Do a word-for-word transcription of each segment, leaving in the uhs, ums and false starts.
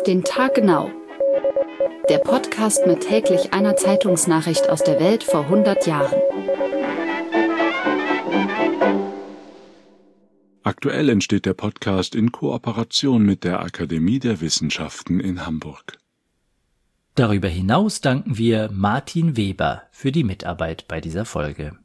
Auf den Tag genau. Der Podcast mit täglich einer Zeitungsnachricht aus der Welt vor hundert Jahren. Aktuell entsteht der Podcast in Kooperation mit der Akademie der Wissenschaften in Hamburg. Darüber hinaus danken wir Martin Weber für die Mitarbeit bei dieser Folge.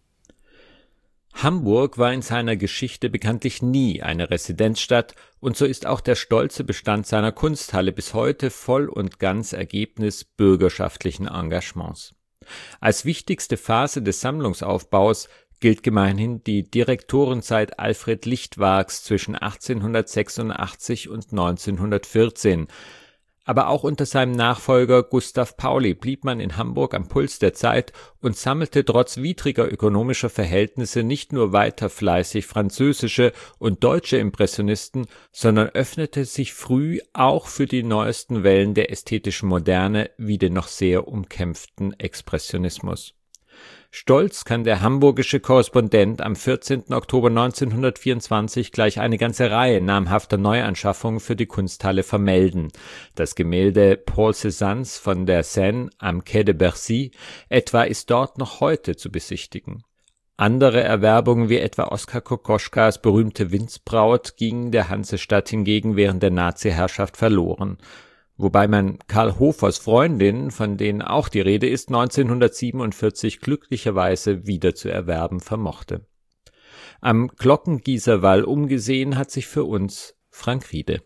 Hamburg war in seiner Geschichte bekanntlich nie eine Residenzstadt und so ist auch der stolze Bestand seiner Kunsthalle bis heute voll und ganz Ergebnis bürgerschaftlichen Engagements. Als wichtigste Phase des Sammlungsaufbaus gilt gemeinhin die Direktorenzeit Alfred Lichtwarks zwischen achtzehnhundertsechsundachtzig und neunzehnhundertvierzehn. Aber auch unter seinem Nachfolger Gustav Pauli blieb man in Hamburg am Puls der Zeit und sammelte trotz widriger ökonomischer Verhältnisse nicht nur weiter fleißig französische und deutsche Impressionisten, sondern öffnete sich früh auch für die neuesten Wellen der ästhetischen Moderne wie den noch sehr umkämpften Expressionismus. Stolz kann der hamburgische Korrespondent am vierzehnten Oktober neunzehnhundertvierundzwanzig gleich eine ganze Reihe namhafter Neuanschaffungen für die Kunsthalle vermelden. Das Gemälde Paul Cézannes von der Seine am Quai de Bercy etwa ist dort noch heute zu besichtigen. Andere Erwerbungen wie etwa Oskar Kokoschkas berühmte Windsbraut gingen der Hansestadt hingegen während der Nazi-Herrschaft verloren. Wobei man Karl Hofers Freundin, von denen auch die Rede ist, neunzehnhundertsiebenundvierzig glücklicherweise wieder zu erwerben vermochte. Am Glockengießerwall umgesehen hat sich für uns Frank Riede.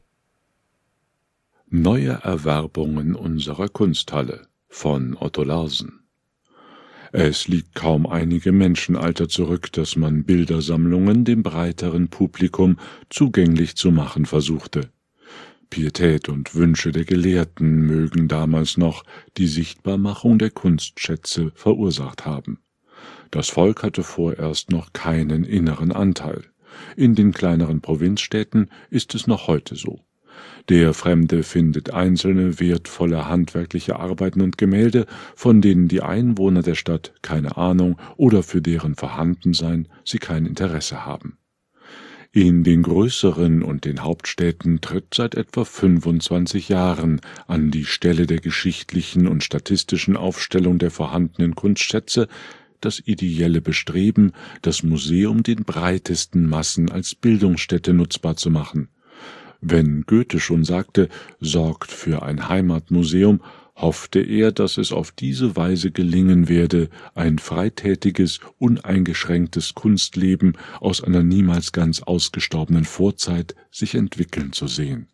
Neue Erwerbungen unserer Kunsthalle von Otto Larsen. Es liegt kaum einige Menschenalter zurück, dass man Bildersammlungen dem breiteren Publikum zugänglich zu machen versuchte. Pietät und Wünsche der Gelehrten mögen damals noch die Sichtbarmachung der Kunstschätze verursacht haben. Das Volk hatte vorerst noch keinen inneren Anteil. In den kleineren Provinzstädten ist es noch heute so. Der Fremde findet einzelne wertvolle handwerkliche Arbeiten und Gemälde, von denen die Einwohner der Stadt keine Ahnung oder für deren Vorhandensein sie kein Interesse haben. In den größeren und den Hauptstädten tritt seit etwa fünfundzwanzig Jahren an die Stelle der geschichtlichen und statistischen Aufstellung der vorhandenen Kunstschätze das ideelle Bestreben, das Museum den breitesten Massen als Bildungsstätte nutzbar zu machen. Wenn Goethe schon sagte, sorgt für ein Heimatmuseum, hoffte er, dass es auf diese Weise gelingen werde, ein freitätiges, uneingeschränktes Kunstleben aus einer niemals ganz ausgestorbenen Vorzeit sich entwickeln zu sehen.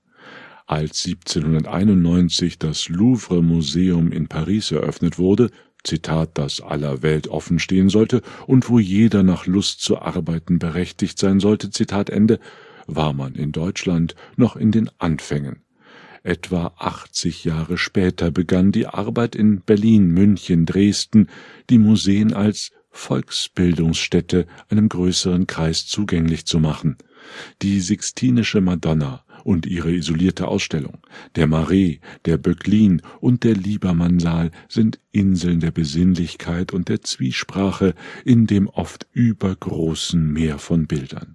Als siebzehnhunderteinundneunzig das Louvre-Museum in Paris eröffnet wurde, Zitat, das aller Welt offen stehen sollte und wo jeder nach Lust zu arbeiten berechtigt sein sollte, Zitat Ende, war man in Deutschland noch in den Anfängen. Etwa achtzig Jahre später begann die Arbeit in Berlin, München, Dresden, die Museen als Volksbildungsstätte einem größeren Kreis zugänglich zu machen. Die Sixtinische Madonna und ihre isolierte Ausstellung, der Marais, der Böcklin und der Liebermannsaal sind Inseln der Besinnlichkeit und der Zwiesprache in dem oft übergroßen Meer von Bildern.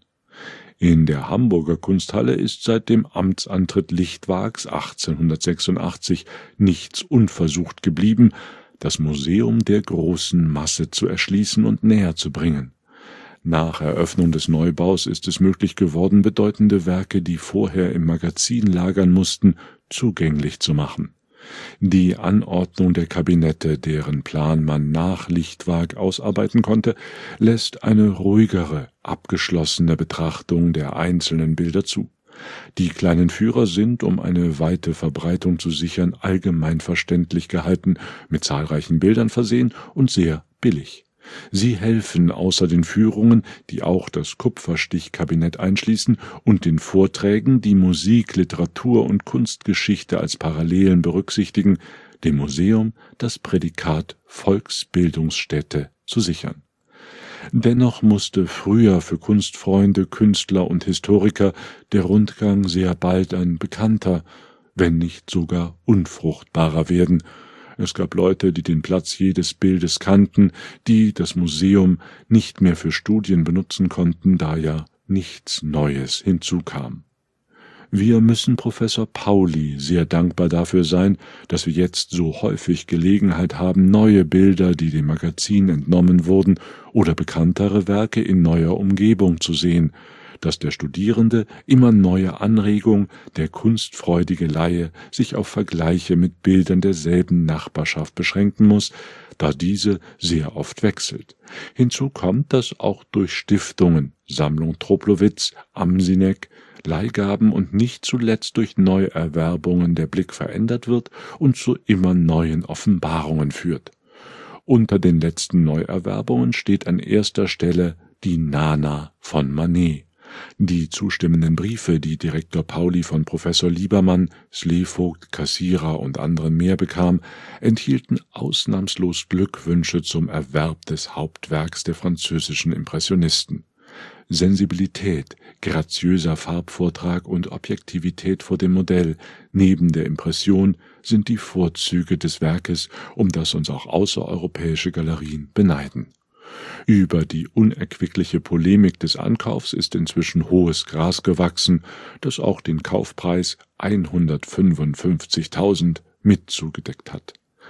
In der Hamburger Kunsthalle ist seit dem Amtsantritt Lichtwarks achtzehnhundertsechsundachtzig nichts unversucht geblieben, das Museum der großen Masse zu erschließen und näher zu bringen. Nach Eröffnung des Neubaus ist es möglich geworden, bedeutende Werke, die vorher im Magazin lagern mussten, zugänglich zu machen. Die Anordnung der Kabinette, deren Plan man nach Lichtwark ausarbeiten konnte, lässt eine ruhigere, abgeschlossene Betrachtung der einzelnen Bilder zu. Die kleinen Führer sind, um eine weite Verbreitung zu sichern, allgemein verständlich gehalten, mit zahlreichen Bildern versehen und sehr billig. Sie helfen außer den Führungen, die auch das Kupferstichkabinett einschließen, und den Vorträgen, die Musik, Literatur und Kunstgeschichte als Parallelen berücksichtigen, dem Museum das Prädikat Volksbildungsstätte zu sichern. Dennoch musste früher für Kunstfreunde, Künstler und Historiker der Rundgang sehr bald ein bekannter, wenn nicht sogar unfruchtbarer werden. Es gab Leute, die den Platz jedes Bildes kannten, die das Museum nicht mehr für Studien benutzen konnten, da ja nichts Neues hinzukam. Wir müssen Professor Pauli sehr dankbar dafür sein, dass wir jetzt so häufig Gelegenheit haben, neue Bilder, die dem Magazin entnommen wurden, oder bekanntere Werke in neuer Umgebung zu sehen, dass der Studierende immer neue Anregung, der kunstfreudige Laie sich auf Vergleiche mit Bildern derselben Nachbarschaft beschränken muss, da diese sehr oft wechselt. Hinzu kommt, dass auch durch Stiftungen, Sammlung Troplowitz, Amsinek, Leihgaben und nicht zuletzt durch Neuerwerbungen der Blick verändert wird und zu immer neuen Offenbarungen führt. Unter den letzten Neuerwerbungen steht an erster Stelle die Nana von Manet. Die zustimmenden Briefe, die Direktor Pauli von Professor Liebermann, Slevogt, Kassierer und anderen mehr bekam, enthielten ausnahmslos Glückwünsche zum Erwerb des Hauptwerks der französischen Impressionisten. Sensibilität, graziöser Farbvortrag und Objektivität vor dem Modell neben der Impression sind die Vorzüge des Werkes, um das uns auch außereuropäische Galerien beneiden. Über die unerquickliche Polemik des Ankaufs ist inzwischen hohes Gras gewachsen, das auch den Kaufpreis hundertfünfundfünfzigtausend mit zugedeckt hat.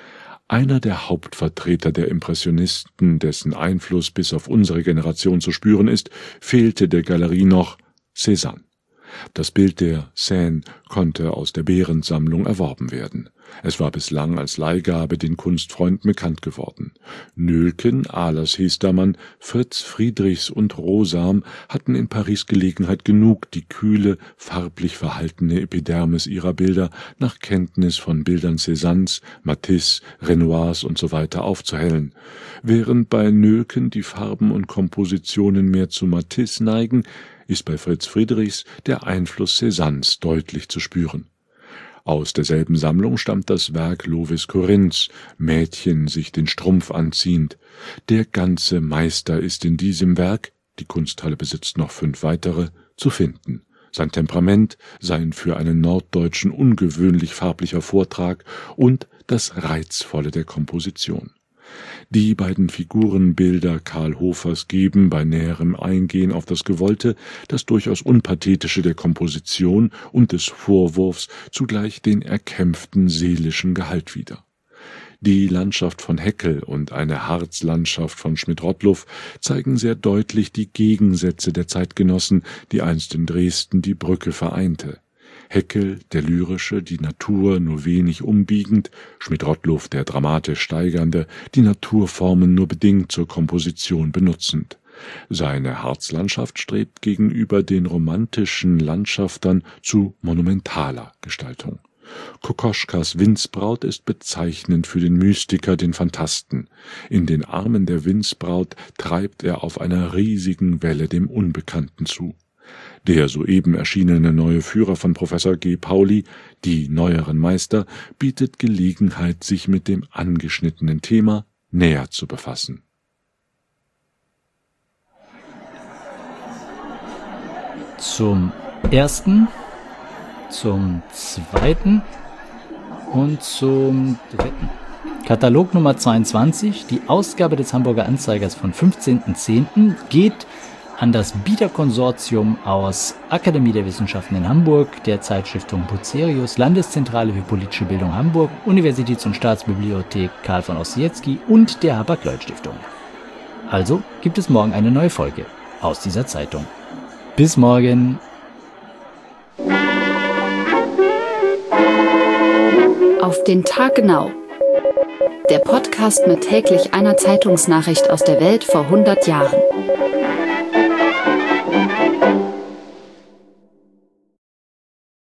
Einer der Hauptvertreter der Impressionisten, dessen Einfluss bis auf unsere Generation zu spüren ist, fehlte der Galerie noch: Cézanne. Das Bild der Seine konnte aus der Behrendt-Sammlung erworben werden. Es war bislang als Leihgabe den Kunstfreunden bekannt geworden. Nölken, Ahlers Hestermann, Fritz Friedrichs und Rosam hatten in Paris Gelegenheit genug, die kühle, farblich verhaltene Epidermis ihrer Bilder nach Kenntnis von Bildern Cézannes, Matisse, Renoirs usw. aufzuhellen. Während bei Nölken die Farben und Kompositionen mehr zu Matisse neigen, ist bei Fritz Friedrichs der Einfluss Cézannes deutlich zu spüren. Aus derselben Sammlung stammt das Werk Lovis Corinths, Mädchen sich den Strumpf anziehend. Der ganze Meister ist in diesem Werk, die Kunsthalle besitzt noch fünf weitere, zu finden. Sein Temperament, sein für einen Norddeutschen ungewöhnlich farblicher Vortrag und das Reizvolle der Komposition. Die beiden Figurenbilder Karl Hofers geben bei näherem Eingehen auf das Gewollte, das durchaus Unpathetische der Komposition und des Vorwurfs zugleich den erkämpften seelischen Gehalt wider. Die Landschaft von Heckel und eine Harzlandschaft von Schmidt-Rottluff zeigen sehr deutlich die Gegensätze der Zeitgenossen, die einst in Dresden die Brücke vereinte. Heckel, der lyrische, die Natur nur wenig umbiegend, Schmidt-Rottluff, der dramatisch steigernde, die Naturformen nur bedingt zur Komposition benutzend. Seine Harzlandschaft strebt gegenüber den romantischen Landschaftern zu monumentaler Gestaltung. Kokoschkas Windsbraut ist bezeichnend für den Mystiker, den Phantasten. In den Armen der Windsbraut treibt er auf einer riesigen Welle dem Unbekannten zu. Der soeben erschienene neue Führer von Professor G. Pauli, die neueren Meister, bietet Gelegenheit, sich mit dem angeschnittenen Thema näher zu befassen. Zum ersten, zum zweiten und zum dritten. Katalog Nummer zweiundzwanzig, die Ausgabe des Hamburger Anzeigers von fünfzehnten zehnten geht an das Bieter-Konsortium aus Akademie der Wissenschaften in Hamburg, der Zeitstiftung Bucerius, Landeszentrale für politische Bildung Hamburg, Universitäts- und Staatsbibliothek Karl von Ossietzky und der Hapag-Lloyd-Stiftung. Also gibt es morgen eine neue Folge aus dieser Zeitung. Bis morgen! Auf den Tag genau. Der Podcast mit täglich einer Zeitungsnachricht aus der Welt vor hundert Jahren.